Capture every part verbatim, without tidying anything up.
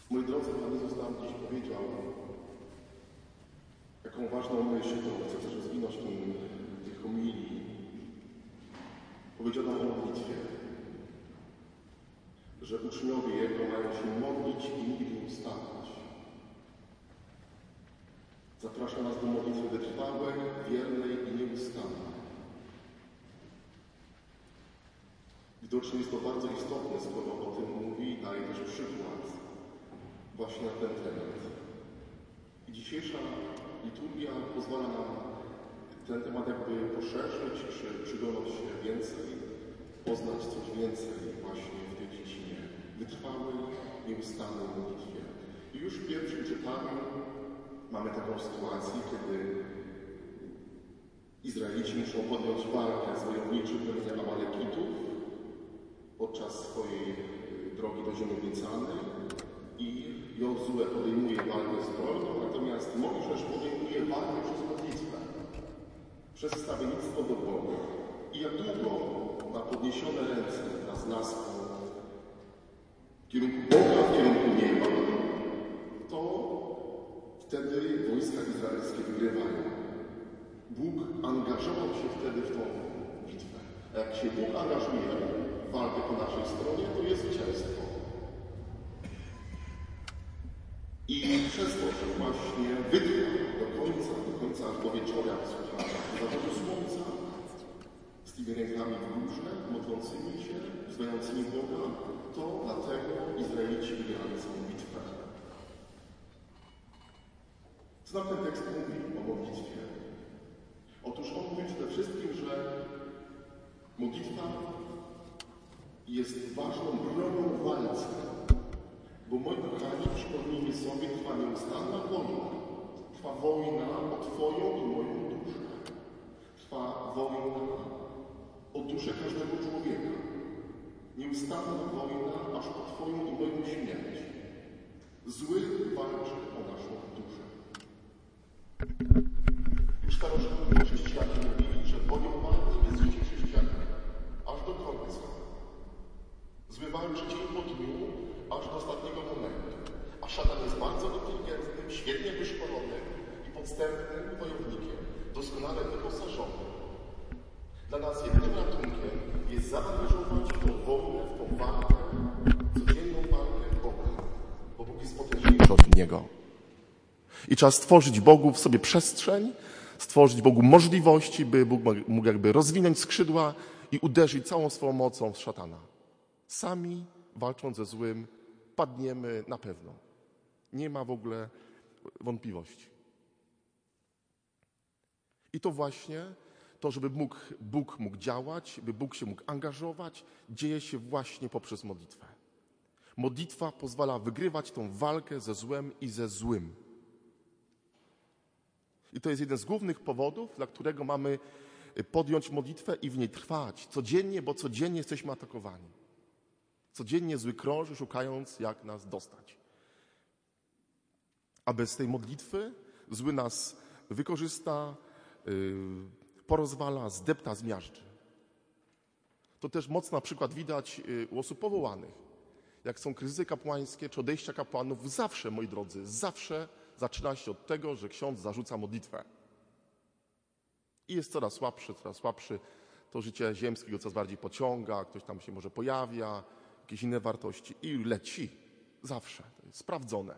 Moi drodzy, Pan Jezus nam dziś powiedział, jaką ważną myśl, którą chcę też rozwinąć w tych homilii. Powiedział nam o modlitwie, że uczniowie Jego mają się modlić i nigdy nie ustawać. Zaprasza nas do modlitwy wytrwałej, wiernej i nieustannej. Widocznie jest to bardzo istotne, skoro o tym mówi i daje też przykład właśnie na ten temat. I dzisiejsza liturgia pozwala nam ten temat jakby poszerzyć, czy przyglądać się więcej, poznać coś więcej właśnie w tej dziedzinie wytrwałej, nieustannej modlitwie. I już w pierwszym czytaniu mamy taką sytuację, kiedy Izraelici muszą podjąć walkę z wojowniczym plemieniem Amalekitów podczas swojej drogi do ziemi obiecanej i Jozue podejmuje walkę zbrojną, natomiast Mojżesz podejmuje walkę przez modlitwę, przez stawiennictwo do Boga. I jak długo ma podniesione ręce wraz z laską w kierunku Boga, w kierunku nieba, to wtedy wojska izraelskie wygrywają. Bóg angażował się wtedy w tą bitwę. A jak się Bóg angażuje w walkę po naszej stronie, to jest zwycięstwo. I przez to, że właśnie wytrwa do końca, do końca aż do wieczora, słuchajcie, do zachodu słońca, z tymi rękami w górze, modlącymi się, wzywającymi Boga, to dlatego Izraelici wygrali całą bitwę. Co nam ten tekst mówi o modlitwie? Otóż on mówi przede wszystkim, że modlitwa jest ważną bronią w walce. Bo moi kochani, przypomnijmy sobie, trwa nieustanna wojna. Trwa wojna o Twoją i moją duszę. Trwa wojna o duszę każdego człowieka. Nieustanna wojna aż po Twoją i moją śmierć. Zły walczy o naszą duszę. Już starożytni chrześcijanie mówili, że boją walki jest życie chrześcijanina, aż do końca. Zły walczy dzień po dniu, aż do ostatniego momentu. A szatan jest bardzo inteligentnym, świetnie wyszkolonym i podstępnym wojownikiem, doskonale wyposażonym. Dla nas jedynym ratunkiem jest zaangażować w tą wojnę, w tą walkę, codzienną walkę Boga, bo Bóg jest potężniejszy od Niego. I trzeba stworzyć Bogu w sobie przestrzeń, stworzyć Bogu możliwości, by Bóg mógł jakby rozwinąć skrzydła i uderzyć całą swoją mocą w szatana. Sami, walcząc ze złym, padniemy na pewno. Nie ma w ogóle wątpliwości. I to właśnie to, żeby mógł, Bóg mógł działać, by Bóg się mógł angażować, dzieje się właśnie poprzez modlitwę. Modlitwa pozwala wygrywać tą walkę ze złem i ze złym. I to jest jeden z głównych powodów, dla którego mamy podjąć modlitwę i w niej trwać codziennie, bo codziennie jesteśmy atakowani. Codziennie zły krąży, szukając, jak nas dostać. A bez tej modlitwy zły nas wykorzysta, yy, porozwala, zdepta, zmiażdży. To też mocno na przykład widać yy, u osób powołanych. Jak są kryzysy kapłańskie czy odejścia kapłanów, zawsze, moi drodzy, zawsze zaczyna się od tego, że ksiądz zarzuca modlitwę. I jest coraz słabszy, coraz słabszy. To życie ziemskie go coraz bardziej pociąga, ktoś tam się może pojawia, jakieś inne wartości i leci. Zawsze. To jest sprawdzone.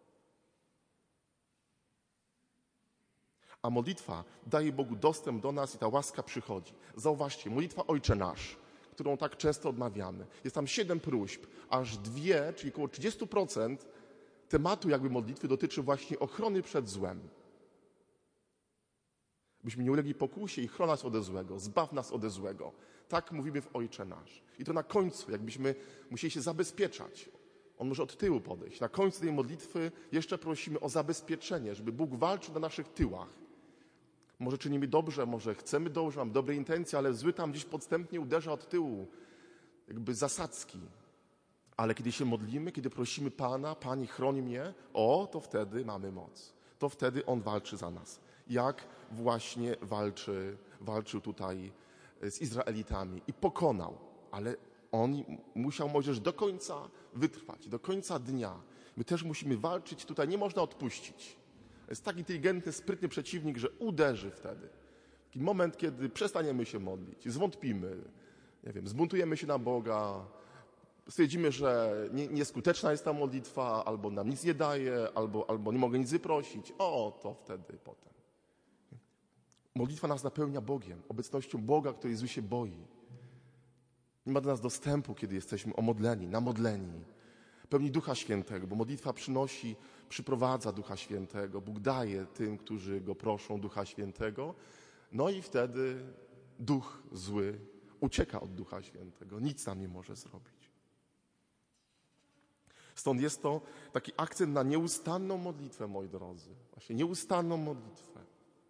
A modlitwa daje Bogu dostęp do nas i ta łaska przychodzi. Zauważcie, modlitwa Ojcze Nasz, którą tak często odmawiamy. Jest tam siedem próśb, aż dwie, czyli około trzydzieści procent tematu jakby modlitwy dotyczy właśnie ochrony przed złem. Byśmy nie ulegli pokusie i chrona nas ode złego, zbaw nas ode złego. Tak mówimy w Ojcze Nasz. I to na końcu, jakbyśmy musieli się zabezpieczać. On może od tyłu podejść. Na końcu tej modlitwy jeszcze prosimy o zabezpieczenie, żeby Bóg walczył na naszych tyłach. Może czynimy dobrze, może chcemy dobrze, mamy dobre intencje, ale zły tam gdzieś podstępnie uderza od tyłu. Jakby zasadzki. Ale kiedy się modlimy, kiedy prosimy Pana, Panie, chroń mnie, o, to wtedy mamy moc. To wtedy On walczy za nas. Jak właśnie walczy, walczył tutaj z Izraelitami i pokonał. Ale On musiał, Mojżesz, do końca wytrwać, do końca dnia. My też musimy walczyć, tutaj nie można odpuścić. Jest tak inteligentny, sprytny przeciwnik, że uderzy wtedy. Taki moment, kiedy przestaniemy się modlić, zwątpimy, nie wiem, zbuntujemy się na Boga, stwierdzimy, że nie, nieskuteczna jest ta modlitwa, albo nam nic nie daje, albo, albo nie mogę nic wyprosić. O, to wtedy potem. Modlitwa nas napełnia Bogiem, obecnością Boga, który zły się boi. Nie ma do nas dostępu, kiedy jesteśmy omodleni, namodleni. Pełni Ducha Świętego, bo modlitwa przynosi, przyprowadza Ducha Świętego. Bóg daje tym, którzy Go proszą, Ducha Świętego. No i wtedy duch zły ucieka od Ducha Świętego. Nic nam nie może zrobić. Stąd jest to taki akcent na nieustanną modlitwę, moi drodzy. Właśnie nieustanną modlitwę.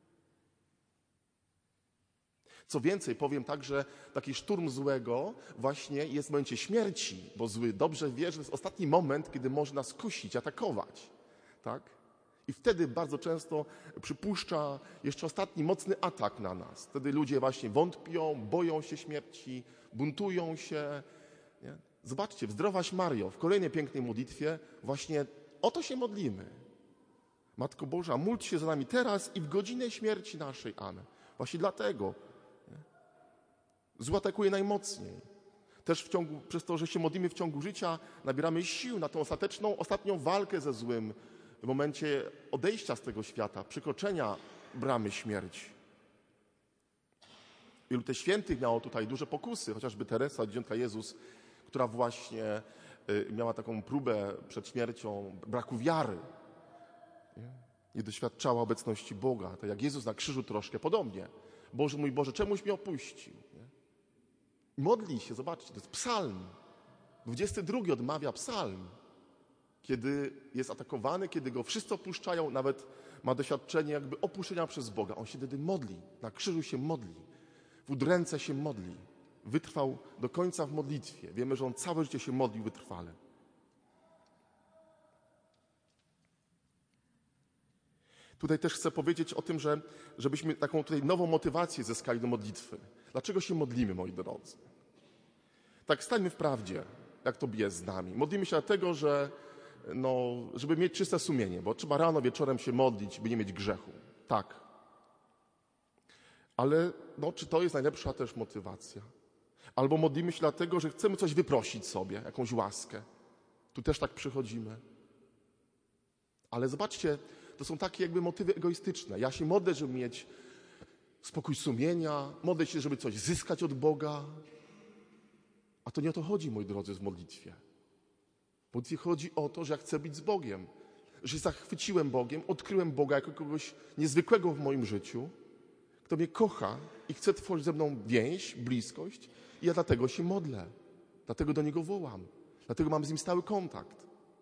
Co więcej, powiem tak, że taki szturm złego właśnie jest w momencie śmierci, bo zły dobrze wie, że to jest ostatni moment, kiedy może nas kusić, atakować. Tak? I wtedy bardzo często przypuszcza jeszcze ostatni mocny atak na nas. Wtedy ludzie właśnie wątpią, boją się śmierci, buntują się. Nie? Zobaczcie, w Zdrowaś Mario, w kolejnej pięknej modlitwie właśnie o to się modlimy. Matko Boża, módl się za nami teraz i w godzinę śmierci naszej. Amen. Właśnie dlatego zło atakuje najmocniej. Też w ciągu, przez to, że się modlimy w ciągu życia, nabieramy sił na tą ostateczną, ostatnią walkę ze złym w momencie odejścia z tego świata, przekroczenia bramy śmierci. Wielu też świętych miało tutaj duże pokusy, chociażby Teresa, dzieciątka Jezus, która właśnie miała taką próbę przed śmiercią braku wiary. Nie, nie doświadczała obecności Boga. Tak jak Jezus na krzyżu troszkę podobnie. Boże mój Boże, czemuś mnie opuścił? Nie? Modli się, zobaczcie, to jest psalm. dwudziesty drugi odmawia psalm. Kiedy jest atakowany, kiedy go wszyscy opuszczają, nawet ma doświadczenie jakby opuszczenia przez Boga. On się wtedy modli, na krzyżu się modli, w udręce się modli. Wytrwał do końca w modlitwie. Wiemy, że on całe życie się modlił wytrwale. Tutaj też chcę powiedzieć o tym, że żebyśmy taką tutaj nową motywację zyskali do modlitwy. Dlaczego się modlimy, moi drodzy? Tak, stańmy w prawdzie, jak to jest z nami. Modlimy się dlatego, że no, żeby mieć czyste sumienie, bo trzeba rano, wieczorem się modlić, by nie mieć grzechu. Tak. Ale no, czy to jest najlepsza też motywacja? Albo modlimy się dlatego, że chcemy coś wyprosić sobie, jakąś łaskę. Tu też tak przychodzimy. Ale zobaczcie, to są takie jakby motywy egoistyczne. Ja się modlę, żeby mieć spokój sumienia, modlę się, żeby coś zyskać od Boga. A to nie o to chodzi, moi drodzy, w modlitwie. W modlitwie chodzi o to, że ja chcę być z Bogiem. Że się zachwyciłem Bogiem, odkryłem Boga jako kogoś niezwykłego w moim życiu, kto mnie kocha i chce tworzyć ze mną więź, bliskość. I ja dlatego się modlę. Dlatego do Niego wołam. Dlatego mam z Nim stały kontakt.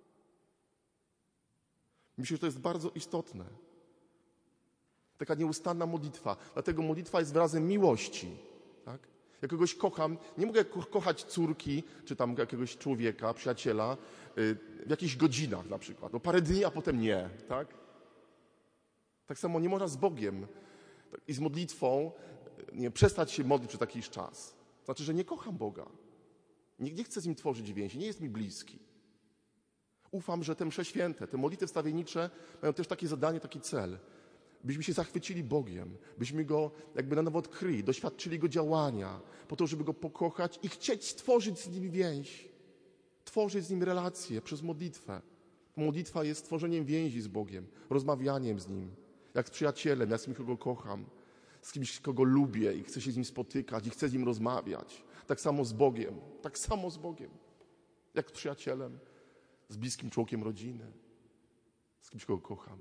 Myślę, że to jest bardzo istotne. Taka nieustanna modlitwa. Dlatego modlitwa jest wyrazem miłości. Tak? Jak kogoś kocham, nie mogę ko- kochać córki, czy tam jakiegoś człowieka, przyjaciela yy, w jakichś godzinach na przykład. No parę dni, a potem nie. Tak? Tak samo nie można z Bogiem tak, i z modlitwą nie, przestać się modlić przez jakiś czas. Znaczy, że nie kocham Boga. Nie, nie chcę z Nim tworzyć więzi, nie jest mi bliski. Ufam, że te msze święte, te modlitwy wstawiennicze mają też takie zadanie, taki cel. Byśmy się zachwycili Bogiem, byśmy Go jakby na nowo odkryli, doświadczyli Go działania, po to, żeby Go pokochać i chcieć tworzyć z Nim więź, tworzyć z Nim relacje przez modlitwę. Modlitwa jest tworzeniem więzi z Bogiem, rozmawianiem z Nim, jak z przyjacielem, jak z kimś, kogo kocham, z kimś, kogo lubię i chcę się z Nim spotykać i chcę z Nim rozmawiać. Tak samo z Bogiem, tak samo z Bogiem, jak z przyjacielem, z bliskim członkiem rodziny, z kimś, kogo kocham.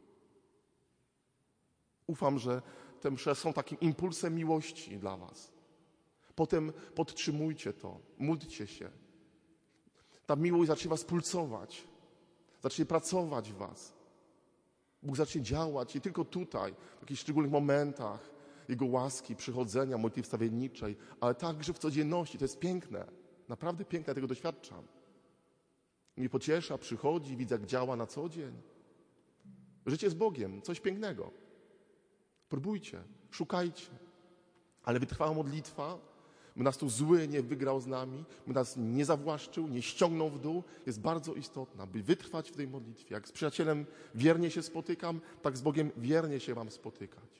Ufam, że te msze są takim impulsem miłości dla was. Potem podtrzymujcie to, módlcie się. Ta miłość zacznie was pulsować, zacznie pracować w was. Bóg zacznie działać nie tylko tutaj, w jakichś szczególnych momentach Jego łaski, przychodzenia, modlitwy wstawienniczej, ale także w codzienności. To jest piękne, naprawdę piękne, ja tego doświadczam. Mnie pociesza, przychodzi, widzę, jak działa na co dzień. Życie z Bogiem, coś pięknego. Próbujcie, szukajcie. Ale wytrwała modlitwa by nas tu zły nie wygrał z nami, by nas nie zawłaszczył, nie ściągnął w dół, jest bardzo istotna, by wytrwać w tej modlitwie. Jak z przyjacielem wiernie się spotykam, tak z Bogiem wiernie się mam spotykać.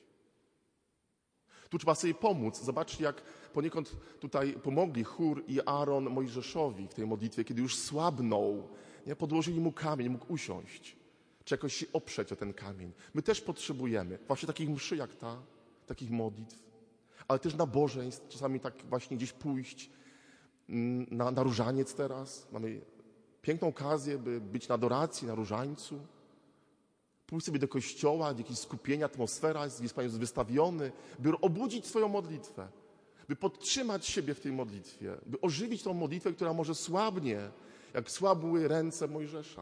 Tu trzeba sobie pomóc. Zobaczcie, jak poniekąd tutaj pomogli Hur i Aaron Mojżeszowi w tej modlitwie, kiedy już słabnął. Nie? Podłożyli mu kamień, mógł usiąść, czy jakoś się oprzeć o ten kamień. My też potrzebujemy właśnie takich mszy jak ta, takich modlitw, ale też nabożeństw, czasami tak właśnie gdzieś pójść na, na różaniec teraz. Mamy piękną okazję, by być na adoracji, na różańcu. Pójść sobie do kościoła, jakieś skupienie, atmosfera jest Pan jest wystawiony, by obudzić swoją modlitwę, by podtrzymać siebie w tej modlitwie, by ożywić tą modlitwę, która może słabnie, jak słabły ręce Mojżesza.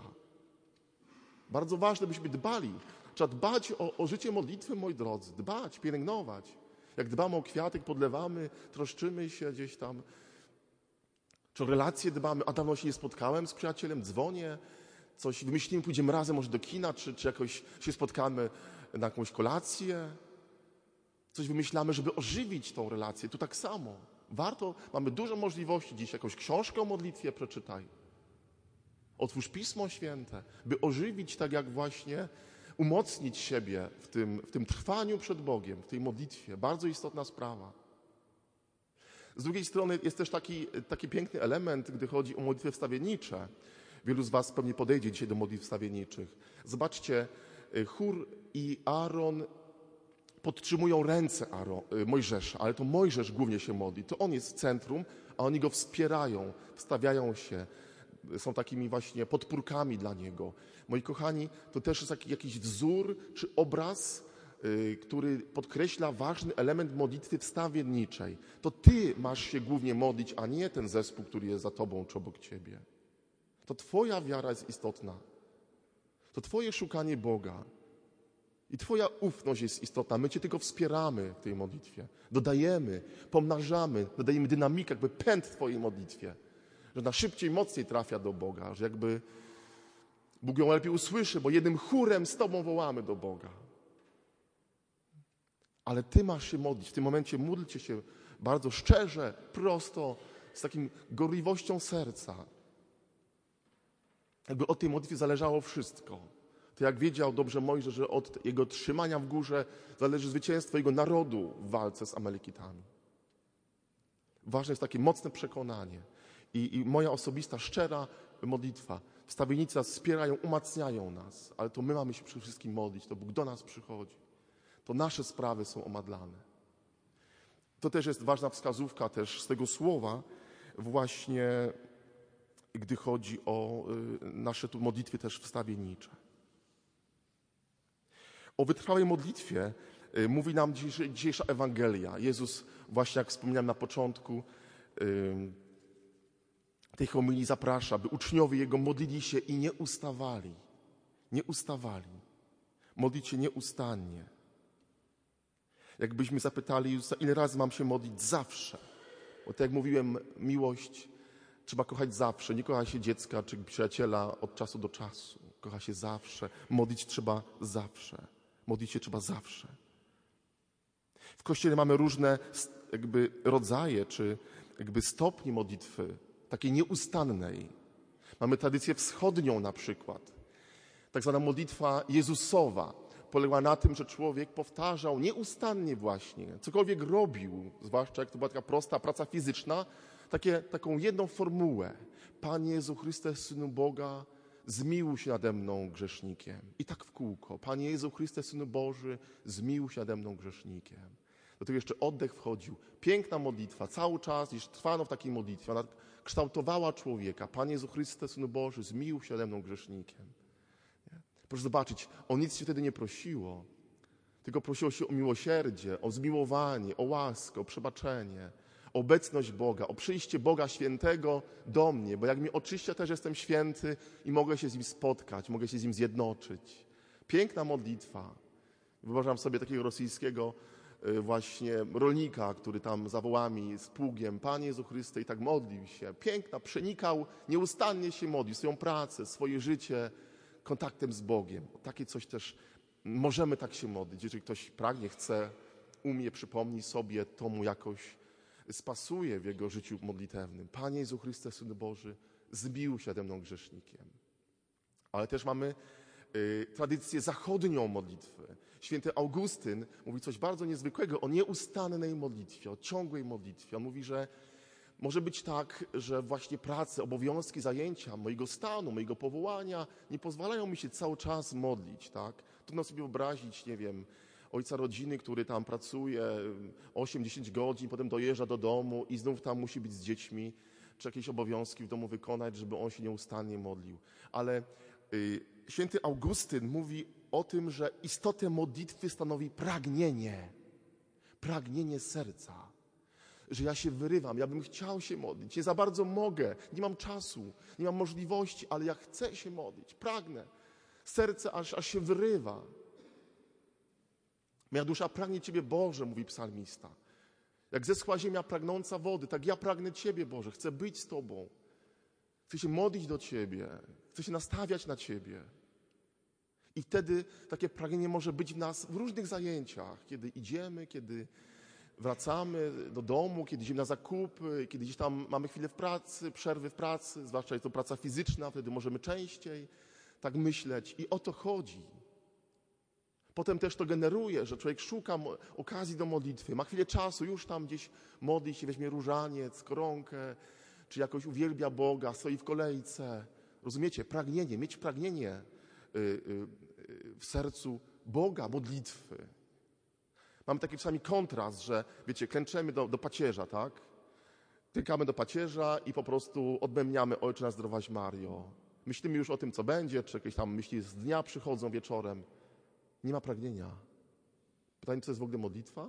Bardzo ważne, byśmy dbali. Trzeba dbać o, o życie modlitwy, moi drodzy. Dbać, pielęgnować. Jak dbamy o kwiatek, podlewamy, troszczymy się gdzieś tam. Czy o relacje dbamy? A dawno się nie spotkałem z przyjacielem, dzwonię, coś wymyślimy, pójdziemy razem może do kina, czy, czy jakoś się spotkamy na jakąś kolację. Coś wymyślamy, żeby ożywić tą relację. Tu tak samo. Warto, mamy dużo możliwości dziś. Jakąś książkę o modlitwie przeczytaj. Otwórz Pismo Święte, by ożywić tak jak właśnie, umocnić siebie w tym, w tym trwaniu przed Bogiem, w tej modlitwie. Bardzo istotna sprawa. Z drugiej strony jest też taki, taki piękny element, gdy chodzi o modlitwy wstawiennicze. Wielu z was pewnie podejdzie dzisiaj do modlitw wstawienniczych. Zobaczcie, Hur i Aaron podtrzymują ręce Aaron, Mojżesza, ale to Mojżesz głównie się modli. To on jest w centrum, a oni go wspierają, wstawiają się, są takimi właśnie podpórkami dla niego. Moi kochani, to też jest taki, jakiś wzór czy obraz, yy, który podkreśla ważny element modlitwy wstawienniczej. To ty masz się głównie modlić, a nie ten zespół, który jest za tobą czy obok ciebie. To twoja wiara jest istotna. To twoje szukanie Boga. I twoja ufność jest istotna. My cię tylko wspieramy w tej modlitwie. Dodajemy, pomnażamy, dodajemy dynamikę, jakby pęd w twojej modlitwie. Że ona szybciej, mocniej trafia do Boga. Że jakby Bóg ją lepiej usłyszy, bo jednym chórem z tobą wołamy do Boga. Ale ty masz się modlić. W tym momencie módlcie się bardzo szczerze, prosto, z takim gorliwością serca. Jakby od tej modlitwy zależało wszystko. To jak wiedział dobrze Mojżesz, że od jego trzymania w górze zależy zwycięstwo jego narodu w walce z Amalekitami. Ważne jest takie mocne przekonanie. I, i moja osobista, szczera modlitwa. Wstawiennicy nas wspierają, umacniają nas. Ale to my mamy się przede wszystkim modlić. To Bóg do nas przychodzi. To nasze sprawy są omadlane. To też jest ważna wskazówka też z tego słowa właśnie, gdy chodzi o y, nasze tu modlitwy też wstawiennicze. O wytrwałej modlitwie y, mówi nam dzisiejsza, dzisiejsza Ewangelia. Jezus, właśnie jak wspomniałem na początku y, tej homilii, zaprasza, by uczniowie Jego modlili się i nie ustawali. Nie ustawali. Modlić się nieustannie. Jakbyśmy zapytali Jezusa, ile razy mam się modlić? Zawsze. Bo tak jak mówiłem, miłość trzeba kochać zawsze. Nie kocha się dziecka czy przyjaciela od czasu do czasu. Kocha się zawsze. Modlić trzeba zawsze. Modlić się trzeba zawsze. W Kościele mamy różne jakby rodzaje czy jakby stopnie modlitwy, takiej nieustannej. Mamy tradycję wschodnią na przykład. Tak zwana modlitwa Jezusowa poległa na tym, że człowiek powtarzał nieustannie właśnie, cokolwiek robił, zwłaszcza jak to była taka prosta praca fizyczna, takie, taką jedną formułę. Panie Jezu Chryste, Synu Boga, zmiłuj się nade mną grzesznikiem. I tak w kółko. Panie Jezu Chryste, Synu Boży, zmiłuj się nade mną grzesznikiem. Do tego jeszcze oddech wchodził. Piękna modlitwa, cały czas, iż trwano w takiej modlitwie. Ona kształtowała człowieka. Panie Jezu Chryste, Synu Boży, zmiłuj się nade mną grzesznikiem. Nie? Proszę zobaczyć, o nic się wtedy nie prosiło, tylko prosiło się o miłosierdzie, o zmiłowanie, o łaskę, o przebaczenie, o obecność Boga, o przyjście Boga Świętego do mnie, bo jak mnie oczyszcza, też jestem święty i mogę się z Nim spotkać, mogę się z Nim zjednoczyć. Piękna modlitwa. Wyobrażam sobie takiego rosyjskiego właśnie rolnika, który tam za wołami z pługiem, Panie Jezu Chryste, i tak modlił się. Piękna, przenikał, nieustannie się modlił, swoją pracę, swoje życie kontaktem z Bogiem. Takie coś też możemy tak się modlić. Jeżeli ktoś pragnie, chce, umie, przypomni sobie, to mu jakoś spasuje w jego życiu modlitewnym. Panie Jezu Chryste, Synu Boży, zbił się ze mną grzesznikiem. Ale też mamy y, tradycję zachodnią modlitwy. Święty Augustyn mówi coś bardzo niezwykłego o nieustannej modlitwie, o ciągłej modlitwie. On mówi, że może być tak, że właśnie prace, obowiązki, zajęcia mojego stanu, mojego powołania nie pozwalają mi się cały czas modlić, tak? Trudno sobie wyobrazić, nie wiem, ojca rodziny, który tam pracuje osiem dziesięć godzin, potem dojeżdża do domu i znów tam musi być z dziećmi, czy jakieś obowiązki w domu wykonać, żeby on się nieustannie modlił. Ale y, święty Augustyn mówi o tym, że istotę modlitwy stanowi pragnienie, pragnienie serca. Że ja się wyrywam, ja bym chciał się modlić, nie za bardzo mogę, nie mam czasu, nie mam możliwości, ale ja chcę się modlić, pragnę. Serce aż, aż się wyrywa. Moja dusza pragnie Ciebie, Boże, mówi psalmista. Jak zeschła ziemia pragnąca wody, tak ja pragnę Ciebie, Boże, chcę być z Tobą. Chcę się modlić do Ciebie, chcę się nastawiać na Ciebie. I wtedy takie pragnienie może być w nas w różnych zajęciach, kiedy idziemy, kiedy wracamy do domu, kiedy idziemy na zakupy, kiedy gdzieś tam mamy chwilę w pracy, przerwy w pracy, zwłaszcza jest to praca fizyczna, wtedy możemy częściej tak myśleć. I o to chodzi. Potem też to generuje, że człowiek szuka okazji do modlitwy, ma chwilę czasu, już tam gdzieś modli się, weźmie różaniec, koronkę, czy jakoś uwielbia Boga, stoi w kolejce. Rozumiecie? Pragnienie, mieć pragnienie w sercu Boga, modlitwy. Mamy taki czasami kontrast, że wiecie, klęczemy do, do pacierza, tak? Tykamy do pacierza i po prostu odmębniamy Ojcze nasz zdrowaś Mario. Myślimy już o tym, co będzie, czy jakieś tam myśli z dnia przychodzą wieczorem. Nie ma pragnienia. Pytanie, czy to jest w ogóle modlitwa?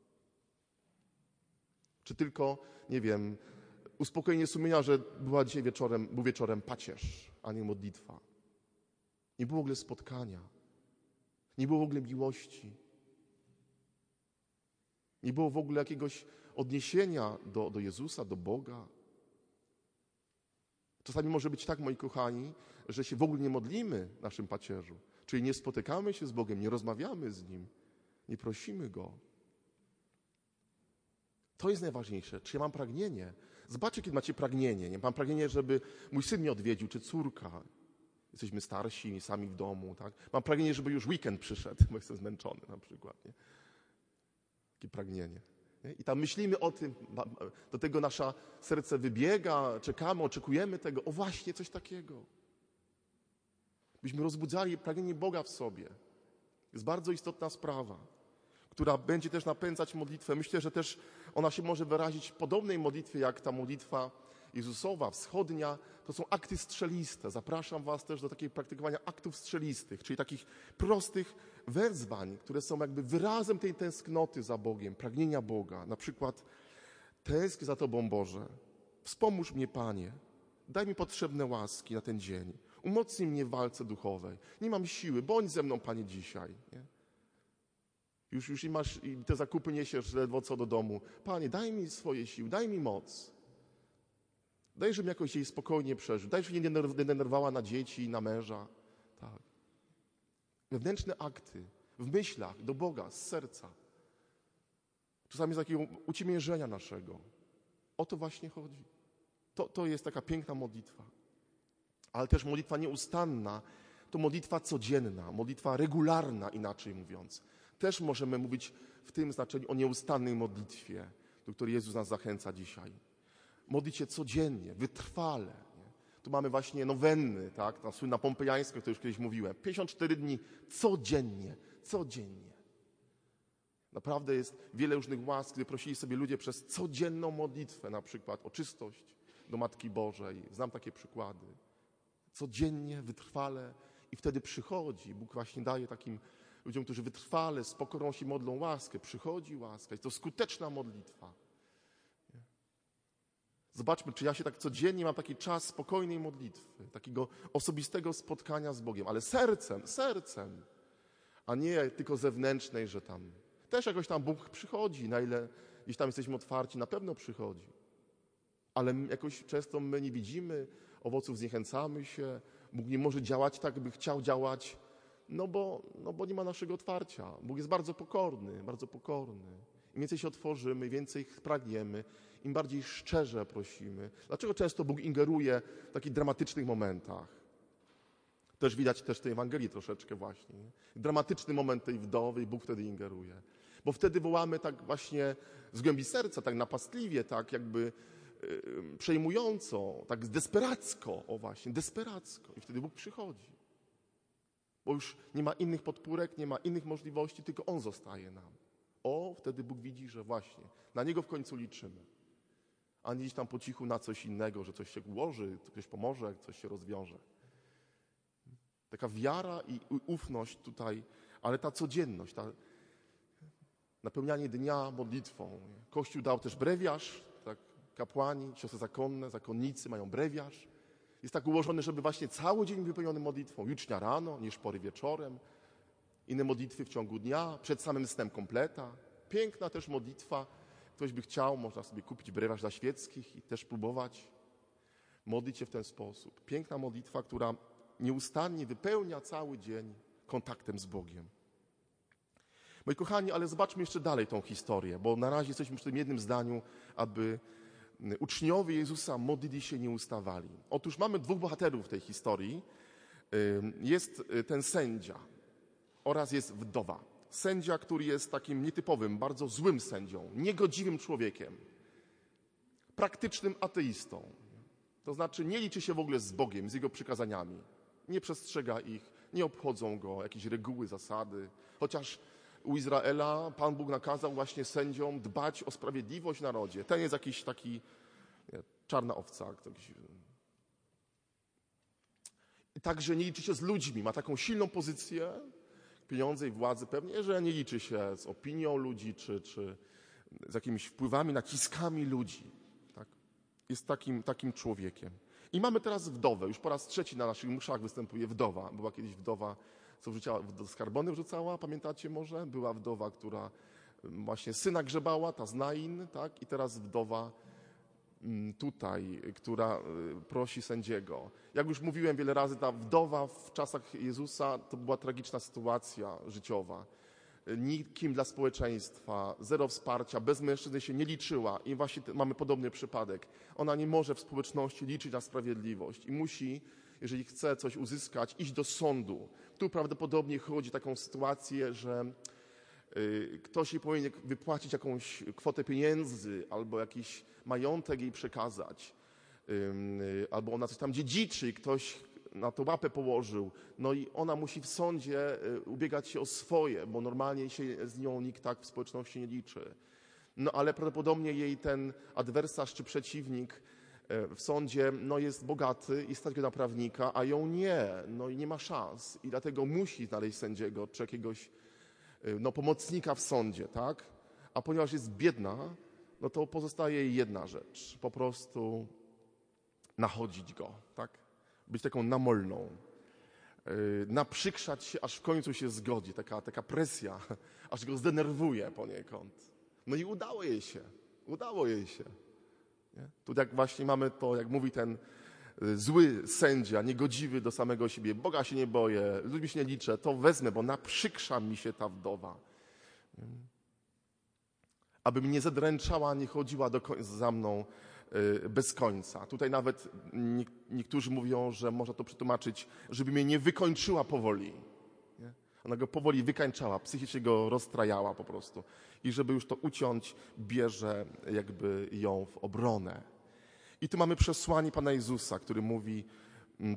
Czy tylko, nie wiem, uspokojenie sumienia, że była dzisiaj wieczorem, był wieczorem pacierz, a nie modlitwa. Nie było w ogóle spotkania. Nie było w ogóle miłości. Nie było w ogóle jakiegoś odniesienia do, do Jezusa, do Boga. Czasami może być tak, moi kochani, że się w ogóle nie modlimy w naszym pacierzu. Czyli nie spotykamy się z Bogiem, nie rozmawiamy z Nim, nie prosimy Go. To jest najważniejsze. Czy ja mam pragnienie? Zobaczcie, kiedy macie pragnienie. Nie mam pragnienie, żeby mój syn mnie odwiedził, czy córka. Jesteśmy starsi, sami w domu, tak? Mam pragnienie, żeby już weekend przyszedł, bo jestem zmęczony na przykład, nie? Takie pragnienie. Nie? I tam myślimy o tym, do tego nasze serce wybiega, czekamy, oczekujemy tego. O właśnie, coś takiego. Byśmy rozbudzali pragnienie Boga w sobie. Jest bardzo istotna sprawa, która będzie też napędzać modlitwę. Myślę, że też ona się może wyrazić w podobnej modlitwie, jak ta modlitwa Jezusowa, wschodnia. To są akty strzeliste. Zapraszam was też do takiego praktykowania aktów strzelistych, czyli takich prostych wezwań, które są jakby wyrazem tej tęsknoty za Bogiem, pragnienia Boga. Na przykład tęsknię za Tobą, Boże. Wspomóż mnie, Panie. Daj mi potrzebne łaski na ten dzień. Umocnij mnie w walce duchowej. Nie mam siły. Bądź ze mną, Panie, dzisiaj. Nie? Już, już i masz, i te zakupy niesiesz ledwo co do domu. Panie, daj mi swoje siły, daj mi moc. Daj, żebym jakoś jej spokojnie przeżył. Daj, żeby nie denerwowała na dzieci, na męża. Tak. Wewnętrzne akty, w myślach, do Boga, z serca. Czasami z takiego uciemiężenia naszego. O to właśnie chodzi. To, to jest taka piękna modlitwa. Ale też modlitwa nieustanna, to modlitwa codzienna, modlitwa regularna, inaczej mówiąc. Też możemy mówić w tym znaczeniu o nieustannej modlitwie, do której Jezus nas zachęca dzisiaj. Modlić się codziennie, wytrwale. Nie? Tu mamy właśnie nowenny, tak? Ta słynna pompejańska, o której już kiedyś mówiłem. pięćdziesiąt cztery dni codziennie, codziennie. Naprawdę jest wiele różnych łask, gdy prosili sobie ludzie przez codzienną modlitwę, na przykład o czystość do Matki Bożej. Znam takie przykłady. Codziennie, wytrwale i wtedy przychodzi. Bóg właśnie daje takim ludziom, którzy wytrwale, z pokorą się modlą łaskę. Przychodzi łaska. Jest to skuteczna modlitwa. Nie? Zobaczmy, czy ja się tak codziennie mam taki czas spokojnej modlitwy, takiego osobistego spotkania z Bogiem, ale sercem, sercem, a nie tylko zewnętrznej, że tam też jakoś tam Bóg przychodzi, na ile gdzieś tam jesteśmy otwarci, na pewno przychodzi. Ale jakoś często my nie widzimy owoców, zniechęcamy się. Bóg nie może działać tak, by chciał działać, no bo, no bo nie ma naszego otwarcia. Bóg jest bardzo pokorny, bardzo pokorny. Im więcej się otworzymy, więcej pragniemy, im bardziej szczerze prosimy. Dlaczego często Bóg ingeruje w takich dramatycznych momentach? Też widać też w tej Ewangelii troszeczkę właśnie. Nie? Dramatyczny moment tej wdowy i Bóg wtedy ingeruje. Bo wtedy wołamy tak właśnie z głębi serca, tak napastliwie, tak jakby yy, przejmująco, tak desperacko, o właśnie, desperacko. I wtedy Bóg przychodzi. Bo już nie ma innych podpórek, nie ma innych możliwości, tylko On zostaje nam. O, wtedy Bóg widzi, że właśnie na Niego w końcu liczymy. A nie gdzieś tam po cichu na coś innego, że coś się ułoży, ktoś pomoże, coś się rozwiąże. Taka wiara i ufność tutaj, ale ta codzienność, ta napełnianie dnia modlitwą. Kościół dał też brewiarz, tak? Kapłani, siostry zakonne, zakonnicy mają brewiarz. Jest tak ułożony, żeby właśnie cały dzień wypełniony modlitwą. Jucznia rano, niż pory wieczorem. Inne modlitwy w ciągu dnia, przed samym snem kompleta. Piękna też modlitwa. Ktoś by chciał, można sobie kupić brewiarz dla świeckich i też próbować modlić się w ten sposób. Piękna modlitwa, która nieustannie wypełnia cały dzień kontaktem z Bogiem. Moi kochani, ale zobaczmy jeszcze dalej tą historię, bo na razie jesteśmy przy tym jednym zdaniu, aby uczniowie Jezusa modlili się, nie ustawali. Otóż mamy dwóch bohaterów w tej historii. Jest ten sędzia oraz jest wdowa. Sędzia, który jest takim nietypowym, bardzo złym sędzią, niegodziwym człowiekiem, praktycznym ateistą. To znaczy nie liczy się w ogóle z Bogiem, z Jego przykazaniami. Nie przestrzega ich, nie obchodzą go jakieś reguły, zasady. Chociaż u Izraela Pan Bóg nakazał właśnie sędziom dbać o sprawiedliwość w narodzie. Ten jest jakiś taki nie, czarna owca. Jakiś... I także nie liczy się z ludźmi. Ma taką silną pozycję, pieniądze i władzy pewnie, że nie liczy się z opinią ludzi, czy, czy z jakimiś wpływami, naciskami ludzi. Tak? Jest takim, takim człowiekiem. I mamy teraz wdowę. Już po raz trzeci na naszych mszach występuje wdowa. Była kiedyś wdowa, co wrzuciła, do skarbony wrzucała, pamiętacie może? Była wdowa, która właśnie syna grzebała, ta z Nain, tak? I teraz wdowa tutaj, która prosi sędziego. Jak już mówiłem wiele razy, ta wdowa w czasach Jezusa to była tragiczna sytuacja życiowa. Nikim dla społeczeństwa, zero wsparcia, bez mężczyzny się nie liczyła i właśnie mamy podobny przypadek. Ona nie może w społeczności liczyć na sprawiedliwość i musi, jeżeli chce coś uzyskać, iść do sądu. Tu prawdopodobnie chodzi o taką sytuację, że y, ktoś jej powinien wypłacić jakąś kwotę pieniędzy albo jakiś majątek jej przekazać, y, y, albo ona coś tam dziedziczy i ktoś na to łapę położył. No i ona musi w sądzie ubiegać się o swoje, bo normalnie się z nią nikt tak w społeczności nie liczy. No ale prawdopodobnie jej ten adwersarz czy przeciwnik w sądzie no, jest bogaty i stać go na prawnika, a ją nie. No i nie ma szans. I dlatego musi znaleźć sędziego czy jakiegoś no, pomocnika w sądzie, tak? A ponieważ jest biedna, no to pozostaje jej jedna rzecz. Po prostu nachodzić go, tak? Być taką namolną, yy, naprzykrzać się, aż w końcu się zgodzi. Taka, taka presja, aż go zdenerwuje poniekąd. No i udało jej się. Udało jej się. Nie? Tu jak właśnie mamy to, jak mówi ten y, zły sędzia, niegodziwy do samego siebie. Boga się nie boję, ludźmi się nie liczę, to wezmę, bo naprzykrza mi się ta wdowa. Nie? Aby mnie zadręczała, nie chodziła do końca za mną bez końca. Tutaj nawet niektórzy mówią, że można to przetłumaczyć, żeby mnie nie wykończyła powoli. Nie? Ona go powoli wykańczała, psychicznie go rozstrajała po prostu. I żeby już to uciąć, bierze jakby ją w obronę. I tu mamy przesłanie Pana Jezusa, który mówi yy,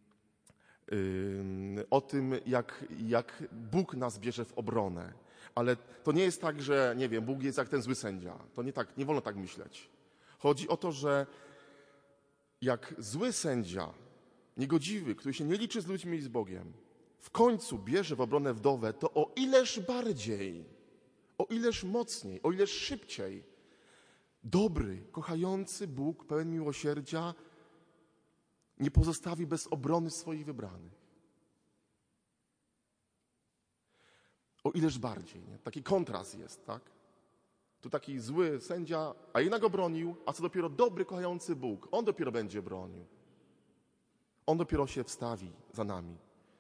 o tym, jak, jak Bóg nas bierze w obronę. Ale to nie jest tak, że, nie wiem, Bóg jest jak ten zły sędzia. To nie tak, nie wolno tak myśleć. Chodzi o to, że jak zły sędzia, niegodziwy, który się nie liczy z ludźmi i z Bogiem, w końcu bierze w obronę wdowę, to o ileż bardziej, o ileż mocniej, o ileż szybciej dobry, kochający Bóg, pełen miłosierdzia nie pozostawi bez obrony swoich wybranych. O ileż bardziej. Nie? Taki kontrast jest, tak? Tu taki zły sędzia, a jednak go bronił, a co dopiero dobry, kochający Bóg. On dopiero będzie bronił. On dopiero się wstawi za nami.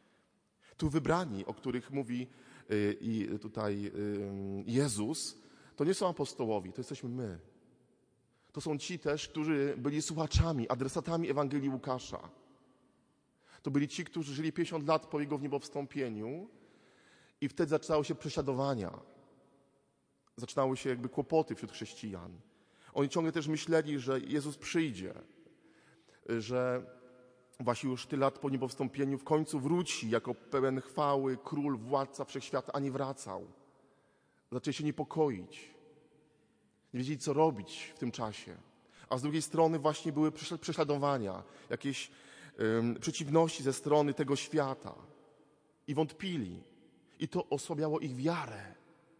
Tu wybrani, o których mówi i tutaj Jezus, To nie są apostołowie, to jesteśmy my. To są ci też, którzy byli słuchaczami, adresatami Ewangelii Łukasza. To byli ci, którzy żyli pięćdziesiąt lat po Jego wniebowstąpieniu i wtedy zaczynały się prześladowania. Zaczynały się jakby kłopoty wśród chrześcijan. Oni ciągle też myśleli, że Jezus przyjdzie, że właśnie już tyle lat po niebowstąpieniu w końcu wróci jako pełen chwały, król, władca wszechświata, a nie wracał. Zaczęli się niepokoić. Nie wiedzieli, co robić w tym czasie. A z drugiej strony właśnie były prześladowania, jakieś um, przeciwności ze strony tego świata. I wątpili. I to osłabiało ich wiarę.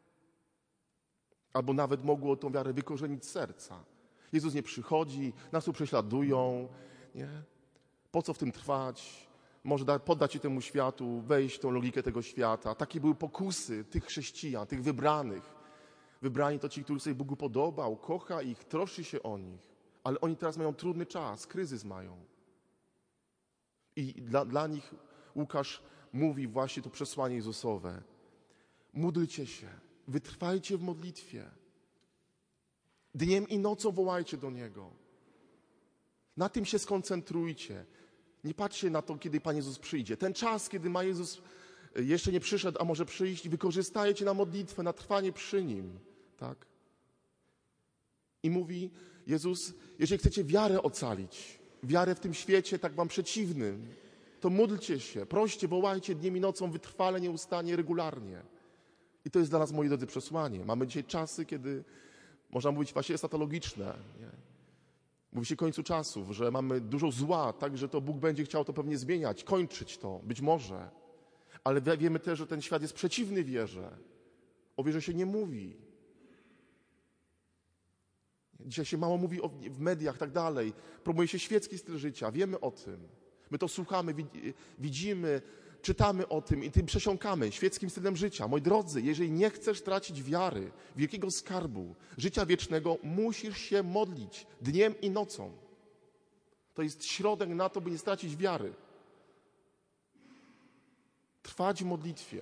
Albo nawet mogło tą wiarę wykorzenić z serca. Jezus nie przychodzi, nas tu prześladują. Nie? Po co w tym trwać? Może da, poddać się temu światu, wejść w tą logikę tego świata. Takie były pokusy tych chrześcijan, tych wybranych. Wybrani to ci, których sobie Bogu podobał, kocha ich, troszczy się o nich. Ale oni teraz mają trudny czas, kryzys mają. I dla, dla nich Łukasz mówi właśnie to przesłanie Jezusowe. Módlcie się, wytrwajcie w modlitwie. Dniem i nocą wołajcie do Niego. Na tym się skoncentrujcie. Nie patrzcie na to, kiedy Pan Jezus przyjdzie. Ten czas, kiedy ma Jezus jeszcze nie przyszedł, a może przyjść, wykorzystajcie na modlitwę, na trwanie przy Nim. Tak? I mówi Jezus, jeżeli chcecie wiarę ocalić, wiarę w tym świecie tak wam przeciwnym, to módlcie się, proście, wołajcie dniem i nocą wytrwale, nieustannie, regularnie. I to jest dla nas, moi drodzy, przesłanie. Mamy dzisiaj czasy, kiedy można mówić właśnie eschatologiczne. Nie? Mówi się końcu czasów, że mamy dużo zła, tak, że to Bóg będzie chciał to pewnie zmieniać, kończyć to, być może. Ale wiemy też, że ten świat jest przeciwny wierze. O wierze się nie mówi. Dzisiaj się mało mówi o, w mediach, tak dalej. Promuje się świecki styl życia. Wiemy o tym. My to słuchamy, widzimy, czytamy o tym i tym przesiąkamy świeckim stylem życia. Moi drodzy, jeżeli nie chcesz tracić wiary, wielkiego skarbu, życia wiecznego, musisz się modlić dniem i nocą. To jest środek na to, by nie stracić wiary. Trwać w modlitwie.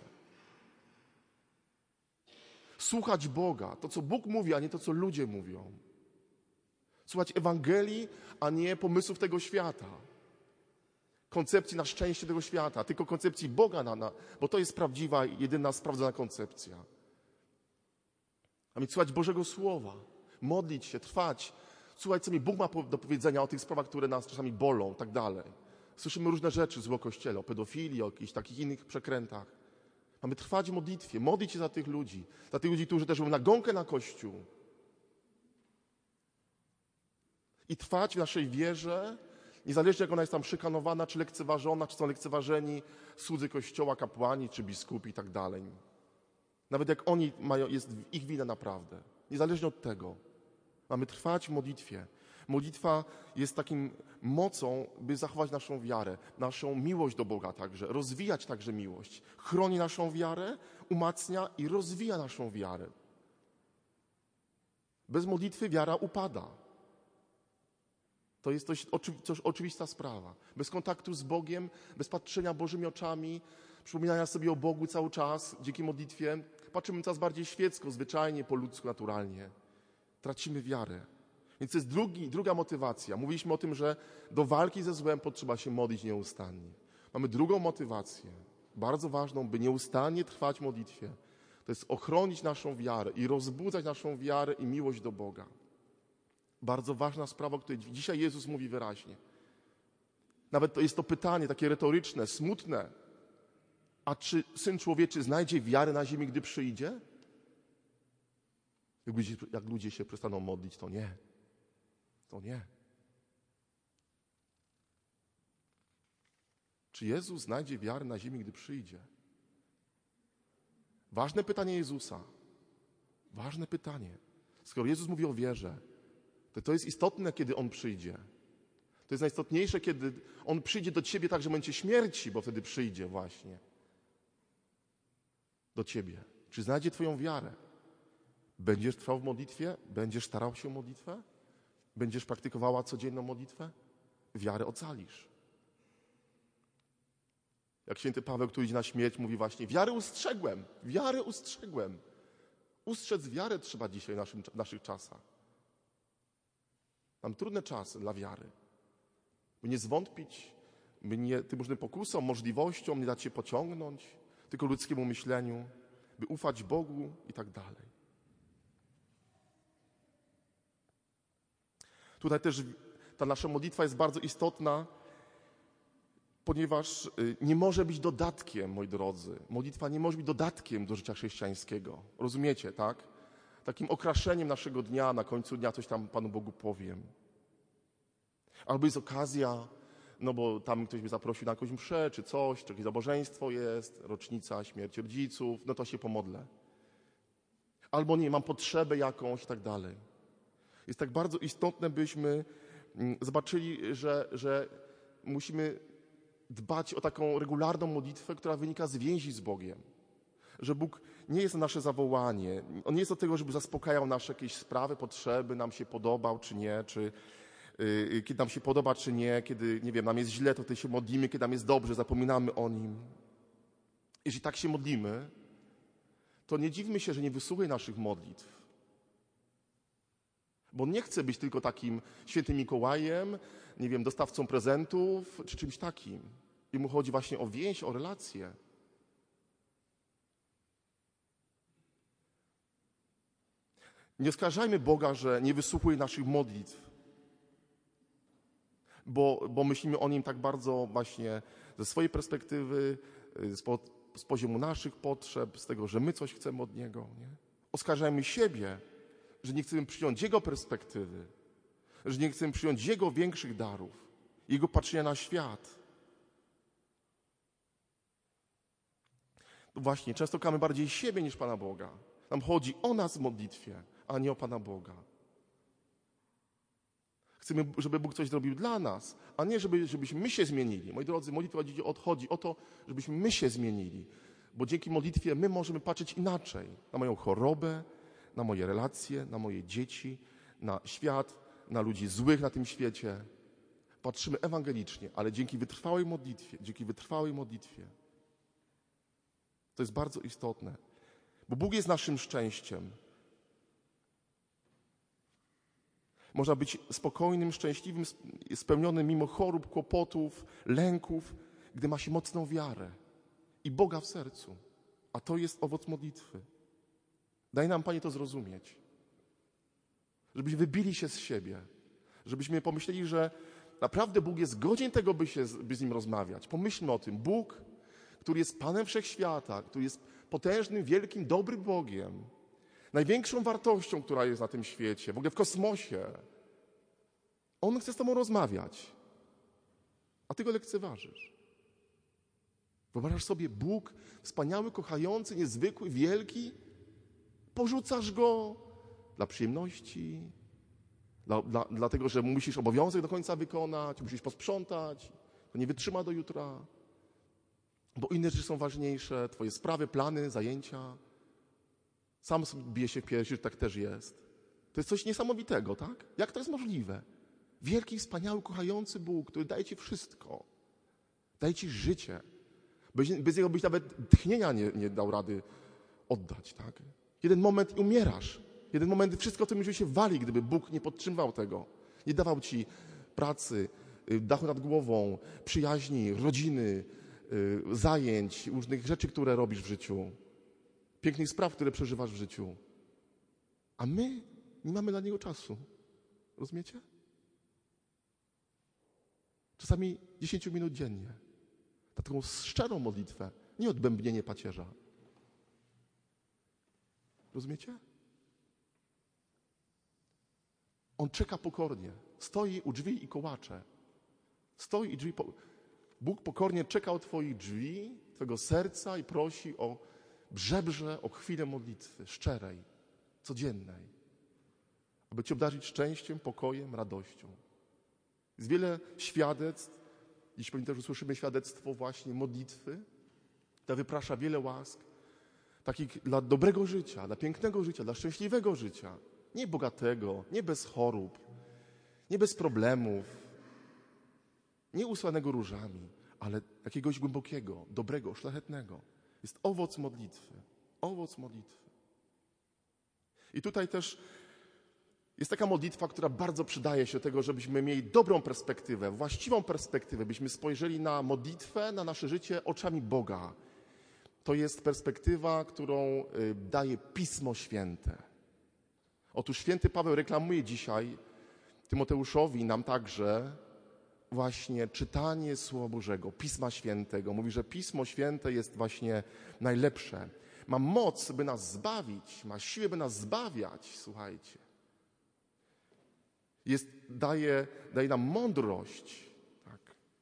Słuchać Boga, to co Bóg mówi, a nie to co ludzie mówią. Słuchać Ewangelii, a nie pomysłów tego świata. Koncepcji na szczęście tego świata, tylko koncepcji Boga, na, na, bo to jest prawdziwa, jedyna sprawdzona koncepcja. A więc słuchać Bożego Słowa, modlić się, trwać, słuchać, co mi Bóg ma do powiedzenia o tych sprawach, które nas czasami bolą, tak dalej. Słyszymy różne rzeczy złe o Kościele, o pedofilii, o jakichś takich innych przekrętach. Mamy trwać w modlitwie, modlić się za tych ludzi, za tych ludzi, którzy też mają nagonkę na Kościół. I trwać w naszej wierze, niezależnie jak ona jest tam szykanowana, czy lekceważona, czy są lekceważeni słudzy Kościoła, kapłani, czy biskupi i tak dalej. Nawet jak oni mają, jest ich wina naprawdę. Niezależnie od tego. Mamy trwać w modlitwie. Modlitwa jest takim mocą, by zachować naszą wiarę, naszą miłość do Boga także, rozwijać także miłość. Chroni naszą wiarę, umacnia i rozwija naszą wiarę. Bez modlitwy wiara upada. To jest coś, coś oczywista sprawa. Bez kontaktu z Bogiem, bez patrzenia Bożymi oczami, przypominania sobie o Bogu cały czas, dzięki modlitwie, patrzymy coraz bardziej świecko, zwyczajnie, po ludzku, naturalnie. Tracimy wiarę. Więc to jest drugi, druga motywacja. Mówiliśmy o tym, że do walki ze złem potrzeba się modlić nieustannie. Mamy drugą motywację, bardzo ważną, by nieustannie trwać w modlitwie. To jest ochronić naszą wiarę i rozbudzać naszą wiarę i miłość do Boga. Bardzo ważna sprawa, o której dzisiaj Jezus mówi wyraźnie. Nawet to jest to pytanie takie retoryczne, smutne. A czy Syn Człowieczy znajdzie wiarę na ziemi, gdy przyjdzie? Jak ludzie, jak ludzie się przestaną modlić, to nie. To nie. Czy Jezus znajdzie wiarę na ziemi, gdy przyjdzie? Ważne pytanie Jezusa. Ważne pytanie. Skoro Jezus mówi o wierze, to to jest istotne, kiedy On przyjdzie. To jest najistotniejsze, kiedy On przyjdzie do ciebie także w momencie śmierci, bo wtedy przyjdzie właśnie do ciebie. Czy znajdzie twoją wiarę? Będziesz trwał w modlitwie? Będziesz starał się o modlitwę? Będziesz praktykowała codzienną modlitwę? Wiarę ocalisz. Jak święty Paweł, który idzie na śmierć, mówi właśnie, wiarę ustrzegłem, wiarę ustrzegłem. Ustrzec wiarę trzeba dzisiaj w, naszym, w naszych czasach. Mam trudne czasy dla wiary. By nie zwątpić, by nie tym różnym pokusom, możliwościom nie dać się pociągnąć, tylko ludzkiemu myśleniu, by ufać Bogu i tak dalej. Tutaj też ta nasza modlitwa jest bardzo istotna, ponieważ nie może być dodatkiem, moi drodzy. Modlitwa nie może być dodatkiem do życia chrześcijańskiego. Rozumiecie, tak? Takim okraszeniem naszego dnia, na końcu dnia coś tam Panu Bogu powiem. Albo jest okazja, no bo tam ktoś mnie zaprosił na jakąś mszę, czy coś, czy jakieś nabożeństwo jest, rocznica śmierci rodziców, no to się pomodlę. Albo nie, mam potrzebę jakąś i tak dalej. Jest tak bardzo istotne, byśmy zobaczyli, że, że musimy dbać o taką regularną modlitwę, która wynika z więzi z Bogiem. Że Bóg nie jest na nasze zawołanie. On nie jest do tego, żeby zaspokajał nasze jakieś sprawy, potrzeby, nam się podobał czy nie, czy yy, kiedy nam się podoba czy nie, kiedy, nie wiem, nam jest źle, to wtedy się modlimy, kiedy nam jest dobrze, zapominamy o Nim. Jeśli tak się modlimy, to nie dziwmy się, że nie wysłuchuje naszych modlitw. Bo on nie chce być tylko takim świętym Mikołajem, nie wiem, dostawcą prezentów, czy czymś takim. I mu chodzi właśnie o więź, o relacje. Nie oskarżajmy Boga, że nie wysłuchuje naszych modlitw, bo, bo myślimy o Nim tak bardzo właśnie ze swojej perspektywy, z, po, z poziomu naszych potrzeb, z tego, że my coś chcemy od Niego. Nie? Oskarżajmy siebie, że nie chcemy przyjąć Jego perspektywy, że nie chcemy przyjąć Jego większych darów, Jego patrzenia na świat. No właśnie, często kochamy bardziej siebie niż Pana Boga. Nam chodzi o nas w modlitwie, a nie o Pana Boga. Chcemy, żeby Bóg coś zrobił dla nas, a nie żeby, żebyśmy my się zmienili. Moi drodzy, modlitwa chodzi o to, żebyśmy my się zmienili, bo dzięki modlitwie my możemy patrzeć inaczej na moją chorobę, na moje relacje, na moje dzieci, na świat, na ludzi złych na tym świecie. Patrzymy ewangelicznie, ale dzięki wytrwałej modlitwie, dzięki wytrwałej modlitwie. To jest bardzo istotne, bo Bóg jest naszym szczęściem. Można być spokojnym, szczęśliwym, spełnionym mimo chorób, kłopotów, lęków, gdy ma się mocną wiarę i Boga w sercu. A to jest owoc modlitwy. Daj nam, Panie, to zrozumieć. Żebyśmy wybili się z siebie. Żebyśmy pomyśleli, że naprawdę Bóg jest godzien tego, by, się, by z Nim rozmawiać. Pomyślmy o tym. Bóg, który jest Panem Wszechświata, który jest potężnym, wielkim, dobrym Bogiem, największą wartością, która jest na tym świecie, w ogóle w kosmosie. On chce z Tobą rozmawiać, a Ty Go lekceważysz. Wyobrażasz sobie, Bóg, wspaniały, kochający, niezwykły, wielki, porzucasz Go dla przyjemności, dla, dla, dlatego, że musisz obowiązek do końca wykonać, musisz posprzątać, to nie wytrzyma do jutra, bo inne rzeczy są ważniejsze, Twoje sprawy, plany, zajęcia. Sam sobie bije się w piersi, że tak też jest. To jest coś niesamowitego, tak? Jak to jest możliwe? Wielki, wspaniały, kochający Bóg, który daje Ci wszystko. Daje Ci życie. Bez, bez Niego byś nawet tchnienia nie, nie dał rady oddać, tak? Jeden moment i umierasz. Jeden moment wszystko w tym życiu się wali, gdyby Bóg nie podtrzymywał tego. Nie dawał Ci pracy, dachu nad głową, przyjaźni, rodziny, zajęć, różnych rzeczy, które robisz w życiu. Pięknych spraw, które przeżywasz w życiu. A my nie mamy dla Niego czasu. Rozumiecie? Czasami dziesięć minut dziennie. Na taką szczerą modlitwę. Nie odbębnienie pacierza. Rozumiecie? On czeka pokornie. Stoi u drzwi i kołacze. Stoi i drzwi... Po... Bóg pokornie czeka u Twoich drzwi, Twojego serca i prosi o brzebrze, o chwilę modlitwy, szczerej, codziennej, aby Cię obdarzyć szczęściem, pokojem, radością. Jest wiele świadectw, dziś pewnie też usłyszymy świadectwo właśnie modlitwy, która wyprasza wiele łask, takich dla dobrego życia, dla pięknego życia, dla szczęśliwego życia, nie bogatego, nie bez chorób, nie bez problemów, nie usłanego różami, ale jakiegoś głębokiego, dobrego, szlachetnego. Jest owoc modlitwy. Owoc modlitwy. I tutaj też jest taka modlitwa, która bardzo przydaje się do tego, żebyśmy mieli dobrą perspektywę, właściwą perspektywę, byśmy spojrzeli na modlitwę, na nasze życie oczami Boga. To jest perspektywa, którą daje Pismo Święte. Otóż święty Paweł reklamuje dzisiaj Tymoteuszowi, nam także, właśnie czytanie Słowa Bożego, Pisma Świętego. Mówi, że Pismo Święte jest właśnie najlepsze. Ma moc, by nas zbawić, ma siłę, by nas zbawiać, słuchajcie. Jest, daje, daje nam mądrość, tak,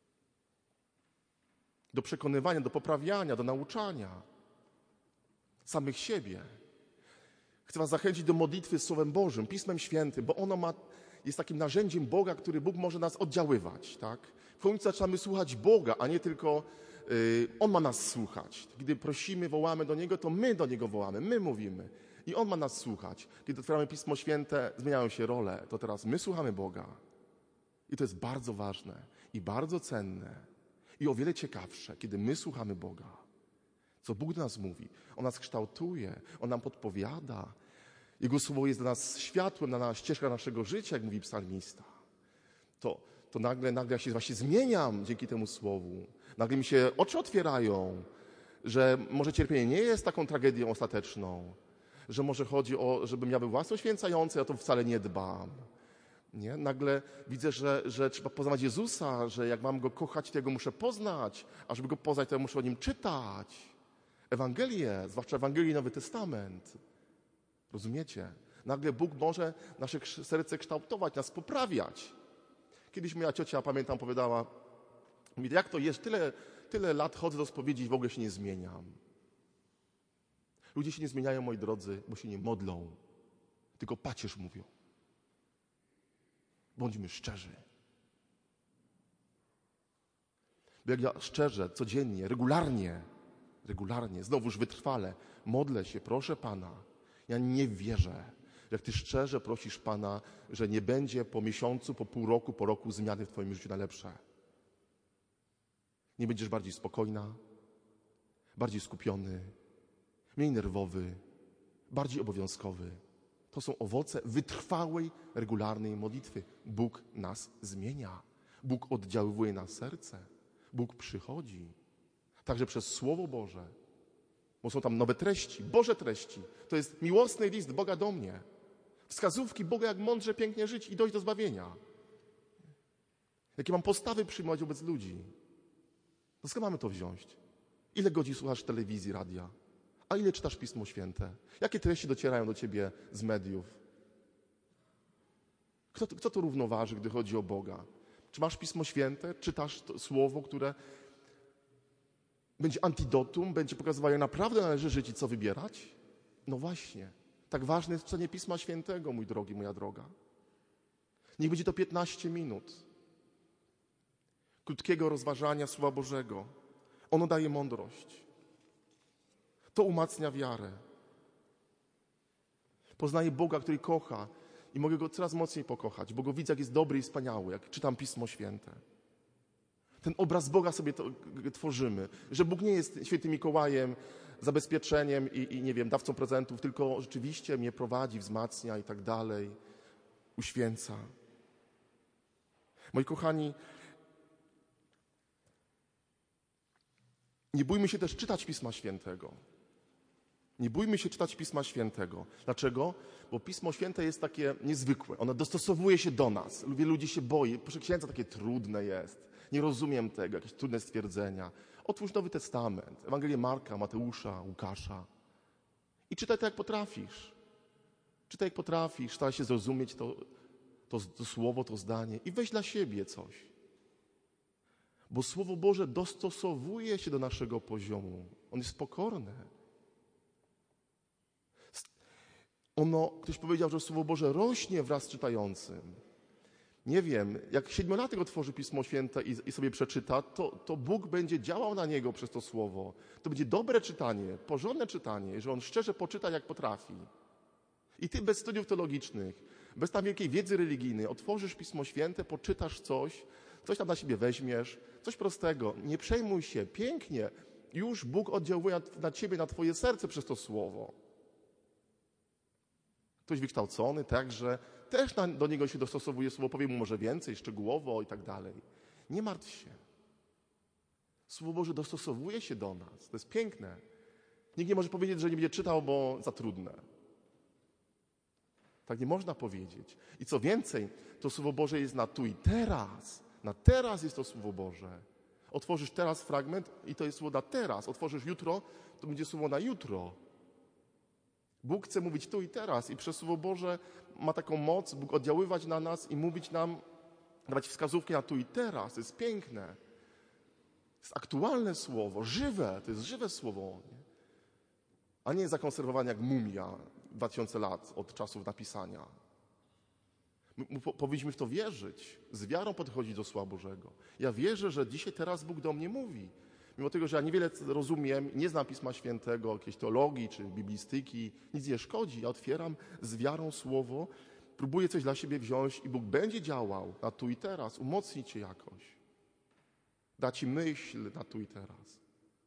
do przekonywania, do poprawiania, do nauczania samych siebie. Chcę was zachęcić do modlitwy Słowem Bożym, Pismem Świętym, bo ono ma, jest takim narzędziem Boga, który Bóg może nas oddziaływać. Tak? W końcu zaczynamy słuchać Boga, a nie tylko y, On ma nas słuchać. Gdy prosimy, wołamy do Niego, to my do Niego wołamy, my mówimy. I On ma nas słuchać. Kiedy otwieramy Pismo Święte, zmieniają się role. To teraz my słuchamy Boga. I to jest bardzo ważne i bardzo cenne i o wiele ciekawsze, kiedy my słuchamy Boga. Co Bóg do nas mówi. On nas kształtuje, On nam podpowiada. Jego słowo jest dla nas światłem, na nas ścieżka naszego życia, jak mówi psalmista. To, to nagle, nagle ja się właśnie zmieniam dzięki temu słowu. Nagle mi się oczy otwierają, że może cierpienie nie jest taką tragedią ostateczną, że może chodzi o, żebym ja był własno święcający, ja to wcale nie dbam. Nie? Nagle widzę, że, że trzeba poznać Jezusa, że jak mam Go kochać, to ja Go muszę poznać, a żeby Go poznać, to ja muszę o Nim czytać. Ewangelię, zwłaszcza Ewangelię i Nowy Testament. Rozumiecie? Nagle Bóg może nasze serce kształtować, nas poprawiać. Kiedyś moja ciocia, pamiętam, powiedziała, mówi, jak to jest, tyle, tyle lat chodzę do spowiedzi i w ogóle się nie zmieniam. Ludzie się nie zmieniają, moi drodzy, bo się nie modlą, tylko pacierz mówią. Bądźmy szczerzy. Bo jak ja szczerze, codziennie, regularnie, regularnie, znowuż wytrwale, modlę się, proszę Pana, ja nie wierzę, jak Ty szczerze prosisz Pana, że nie będzie po miesiącu, po pół roku, po roku zmiany w Twoim życiu na lepsze. Nie będziesz bardziej spokojna, bardziej skupiony, mniej nerwowy, bardziej obowiązkowy. To są owoce wytrwałej, regularnej modlitwy. Bóg nas zmienia. Bóg oddziaływuje na serce. Bóg przychodzi. Także przez Słowo Boże. Bo są tam nowe treści, Boże treści. To jest miłosny list Boga do mnie. Wskazówki Boga, jak mądrze, pięknie żyć i dojść do zbawienia. Jakie mam postawy przyjmować wobec ludzi. No skąd mamy to wziąć? Ile godzin słuchasz telewizji, radia? A ile czytasz Pismo Święte? Jakie treści docierają do ciebie z mediów? Kto, kto to równoważy, gdy chodzi o Boga? Czy masz Pismo Święte? Czytasz to słowo, które będzie antidotum, będzie pokazywało, jak naprawdę należy żyć i co wybierać? No właśnie. Tak ważne jest czytanie Pisma Świętego, mój drogi, moja droga. Niech będzie to piętnaście minut. Krótkiego rozważania Słowa Bożego. Ono daje mądrość. To umacnia wiarę. Poznaję Boga, który kocha i mogę Go coraz mocniej pokochać, bo Go widzę, jak jest dobry i wspaniały, jak czytam Pismo Święte. Ten obraz Boga sobie to tworzymy, że Bóg nie jest świętym Mikołajem, zabezpieczeniem i, i nie wiem, dawcą prezentów, tylko rzeczywiście mnie prowadzi, wzmacnia i tak dalej, uświęca. Moi kochani, nie bójmy się też czytać Pisma Świętego. Nie bójmy się czytać Pisma Świętego. Dlaczego? Bo Pismo Święte jest takie niezwykłe. Ono dostosowuje się do nas. Wielu ludzi się boi. Proszę księdza, takie trudne jest. Nie rozumiem tego, jakieś trudne stwierdzenia. Otwórz Nowy Testament, Ewangelię Marka, Mateusza, Łukasza i czytaj tak, jak potrafisz. Czytaj, jak potrafisz, staraj się zrozumieć to, to, to słowo, to zdanie i weź dla siebie coś. Bo Słowo Boże dostosowuje się do naszego poziomu. On jest pokorny. Ono, ktoś powiedział, że Słowo Boże rośnie wraz z czytającym. Nie wiem, jak siedmiolatek otworzy Pismo Święte i, i sobie przeczyta, to, to Bóg będzie działał na niego przez to Słowo. To będzie dobre czytanie, porządne czytanie, że on szczerze poczyta, jak potrafi. I ty bez studiów teologicznych, bez tam wielkiej wiedzy religijnej, otworzysz Pismo Święte, poczytasz coś, coś tam na siebie weźmiesz, coś prostego. Nie przejmuj się, pięknie. Już Bóg oddziałuje na ciebie, na twoje serce przez to Słowo. Ktoś wykształcony także, też na, do niego się dostosowuje słowo, powie mu może więcej, szczegółowo i tak dalej. Nie martw się. Słowo Boże dostosowuje się do nas. To jest piękne. Nikt nie może powiedzieć, że nie będzie czytał, bo za trudne. Tak nie można powiedzieć. I co więcej, to Słowo Boże jest na tu i teraz. Na teraz jest to Słowo Boże. Otworzysz teraz fragment i to jest słowo na teraz. Otworzysz jutro, to będzie słowo na jutro. Bóg chce mówić tu i teraz i przez Słowo Boże ma taką moc, Bóg oddziaływać na nas i mówić nam, dawać wskazówki na tu i teraz. To jest piękne. To jest aktualne słowo, żywe. To jest żywe słowo. Nie? A nie zakonserwowane jak mumia dwa tysiące lat od czasów napisania. My, my, po, powinniśmy w to wierzyć. Z wiarą podchodzić do Słowa Bożego. Ja wierzę, że dzisiaj, teraz Bóg do mnie mówi. Mimo tego, że ja niewiele rozumiem, nie znam Pisma Świętego, jakiejś teologii czy biblistyki, nic nie szkodzi. Ja otwieram z wiarą Słowo, próbuję coś dla siebie wziąć i Bóg będzie działał na tu i teraz, umocni cię jakoś. Da ci myśl na tu i teraz.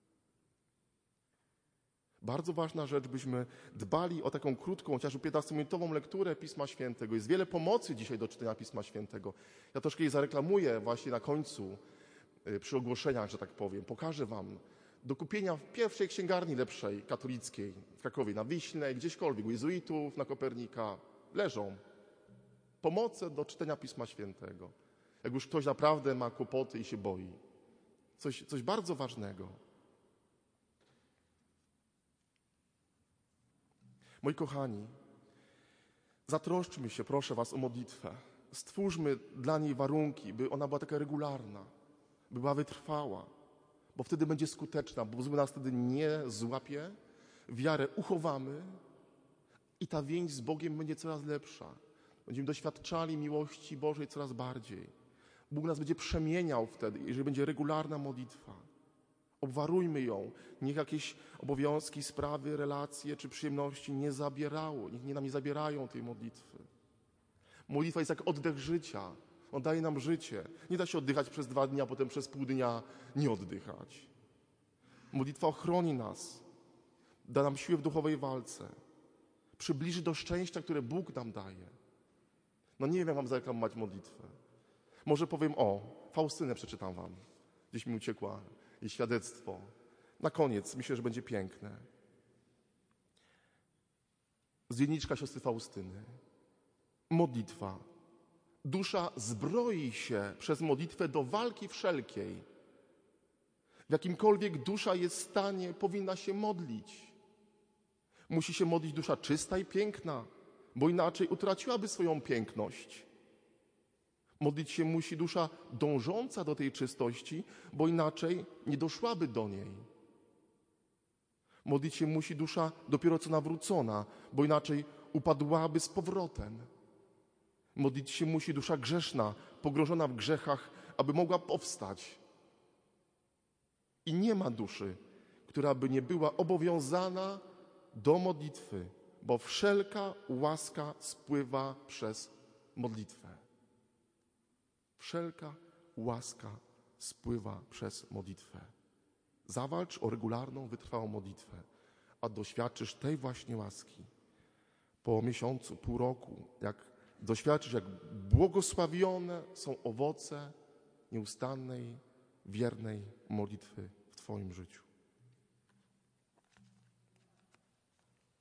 Bardzo ważna rzecz, byśmy dbali o taką krótką, chociażby piętnastominutową lekturę Pisma Świętego. Jest wiele pomocy dzisiaj do czytania Pisma Świętego. Ja troszkę jej zareklamuję właśnie na końcu, przy ogłoszeniach, że tak powiem. Pokażę wam do kupienia w pierwszej księgarni lepszej, katolickiej, w Krakowie, na Wiśle, gdzieśkolwiek, u jezuitów, na Kopernika. Leżą pomoce do czytania Pisma Świętego. Jak już ktoś naprawdę ma kłopoty i się boi. Coś, coś bardzo ważnego. Moi kochani, zatroszczmy się, proszę was, o modlitwę. Stwórzmy dla niej warunki, by ona była taka regularna, by była wytrwała, bo wtedy będzie skuteczna, bo zły nas wtedy nie złapie, wiarę uchowamy i ta więź z Bogiem będzie coraz lepsza. Będziemy doświadczali miłości Bożej coraz bardziej. Bóg nas będzie przemieniał wtedy, jeżeli będzie regularna modlitwa. Obwarujmy ją. Niech jakieś obowiązki, sprawy, relacje czy przyjemności nie zabierało. Niech nie nam nie zabierają tej modlitwy. Modlitwa jest jak oddech życia. On daje nam życie. Nie da się oddychać przez dwa dni, a potem przez pół dnia nie oddychać. Modlitwa ochroni nas. Da nam siłę w duchowej walce. Przybliży do szczęścia, które Bóg nam daje. No nie wiem, jak mam zareklamować modlitwę. Może powiem, o, Faustynę przeczytam wam. Gdzieś mi uciekła jej świadectwo. Na koniec, myślę, że będzie piękne. Zwienniczka siostry Faustyny. Modlitwa. Dusza zbroi się przez modlitwę do walki wszelkiej. W jakimkolwiek dusza jest w stanie, powinna się modlić. Musi się modlić dusza czysta i piękna, bo inaczej utraciłaby swoją piękność. Modlić się musi dusza dążąca do tej czystości, bo inaczej nie doszłaby do niej. Modlić się musi dusza dopiero co nawrócona, bo inaczej upadłaby z powrotem. Modlić się musi dusza grzeszna, pogrążona w grzechach, aby mogła powstać. I nie ma duszy, która by nie była obowiązana do modlitwy, bo wszelka łaska spływa przez modlitwę. Wszelka łaska spływa przez modlitwę. Zawalcz o regularną, wytrwałą modlitwę, a doświadczysz tej właśnie łaski. Po miesiącu, pół roku, jak doświadczysz, jak błogosławione są owoce nieustannej, wiernej modlitwy w twoim życiu.